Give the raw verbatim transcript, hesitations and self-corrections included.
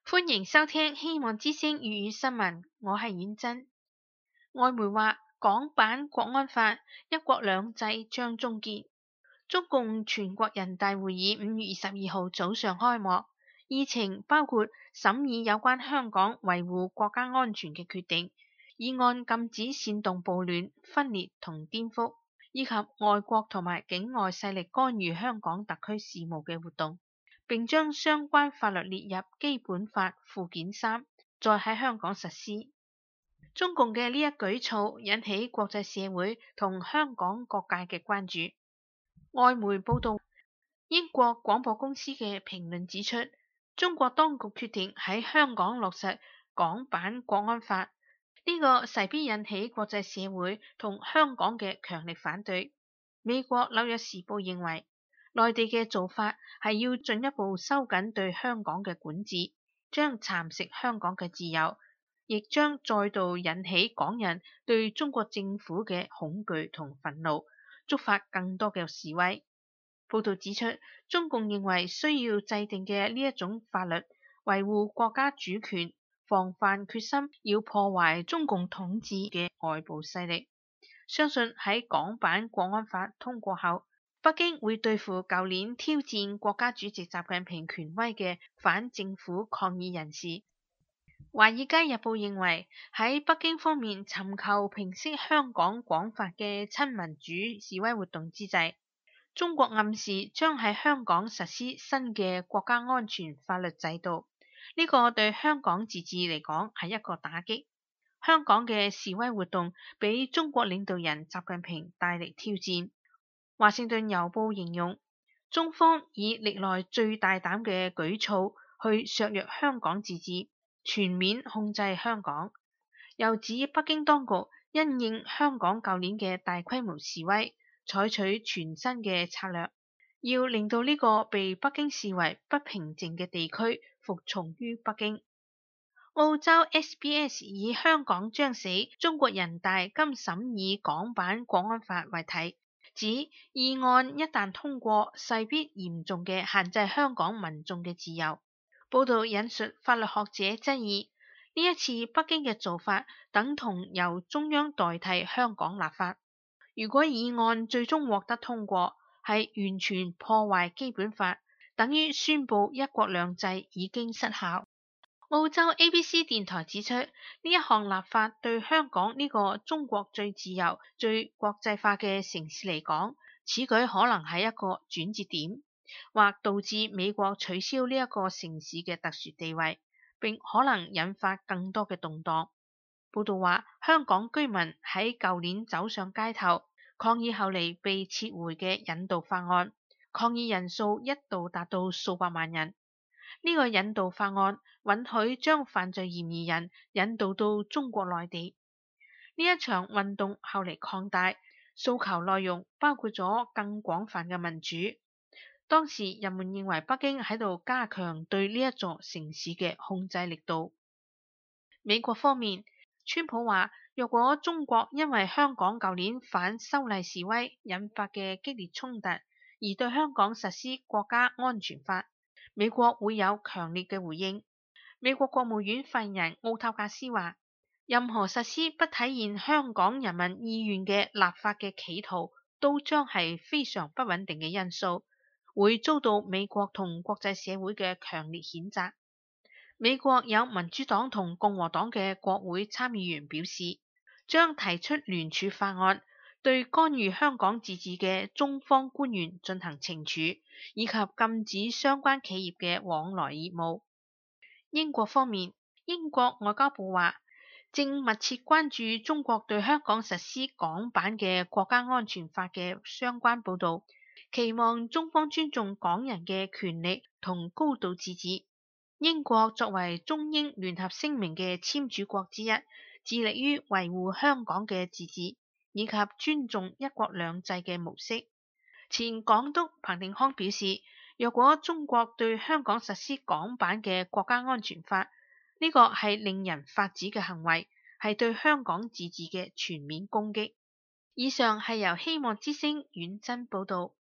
歡迎收聽希望之聲粵語新聞，我係婉珍。外媒話，港版國安法一國兩制將終結。中共全國人大會議五月二十二號早上開幕，議程包括審議有關香港維護國家安全嘅決定，議案禁止煽動暴亂、分裂同顛覆，以及外國同埋境外勢力干預香港特區事務嘅活動。並將相關法律列入基本法附件三，再喺香港實施。中共嘅呢一舉措引起國際社會同香港各界嘅關注。外媒報道，英國廣播公司嘅評論指出，中國當局決定喺香港落實港版國安法，呢個勢必引起國際社會同香港嘅強力反對。美國紐約時報認為，內地嘅做法係要進一步收緊對香港嘅管治，將蠶食香港嘅自由，亦將再度引起港人對中國政府嘅恐懼同憤怒，觸發更多嘅示威。報道指出，中共認為需要制定嘅呢一種法律，維護國家主權，防範決心要破壞中共統治嘅外部勢力。相信喺港版國安法通過後，北京會對付舊年挑戰國家主席習近平權威嘅反政府抗議人士。《華爾街日報》認為，喺北京方面尋求平息香港廣泛嘅親民主示威活動之際，中國暗示將喺香港實施新嘅國家安全法律制度。呢個對香港自治嚟講係一個打擊。香港嘅示威活動俾中國領導人習近平帶嚟挑戰。華盛頓郵報形容，中方以歷來最大膽嘅舉措去削弱香港自治，全面控制香港。又指北京當局因應香港舊年嘅大規模示威，採取全新嘅策略，要令到呢個被北京視為不平靜嘅地區服從於北京。澳洲 S B S 以香港將死，中國人大今審議港版國安法為題，指議案一旦通過，勢必嚴重嘅限制香港民眾嘅自由。報道引述法律學者質疑，呢一次北京嘅做法等同由中央代替香港立法。如果議案最終獲得通過，係完全破壞基本法，等於宣布一國兩制已經失效。澳洲 A B C 電台指出，呢一項立法對香港呢個中國最自由、最國際化嘅城市嚟講，此舉可能係一個轉折點，或導致美國取消呢一個城市嘅特殊地位，並可能引發更多嘅動盪。報道話，香港居民喺舊年走上街頭抗議後嚟被撤回嘅引渡法案，抗議人數一度達到數百萬人。呢個引渡法案允許將犯罪嫌疑人引渡到中國內地。呢一場運動後嚟擴大，訴求內容包括咗更廣泛嘅民主。當時人們認為北京喺度加強對呢一座城市嘅控制力度。美國方面，川普話，若果中國因為香港舊年反修例示威引發嘅激烈衝突而對香港實施國家安全法，美國會有強烈嘅回應。美國國務院發言人奧塔格斯話，任何實施不體現香港人民意願嘅立法嘅企圖，都將係非常不穩定嘅因素，會遭到美國同國際社會嘅強烈譴責。美國有民主黨同共和黨嘅國會參議員表示，將提出聯署法案，對干預香港自治嘅中方官員進行懲處，以及禁止相關企業嘅往來業務。英國方面，英國外交部話，正密切關注中國對香港實施港版嘅國家安全法嘅相關報導，期望中方尊重港人嘅權利同高度自治。英國作為中英聯合聲明嘅簽署國之一，致力於維護香港嘅自治，以及尊重一國兩制嘅模式。前港督彭定康表示，若果中國對香港實施港版嘅國家安全法，呢個係令人髮指嘅行為，係對香港自治嘅全面攻擊。以上係由希望之聲遠真報導。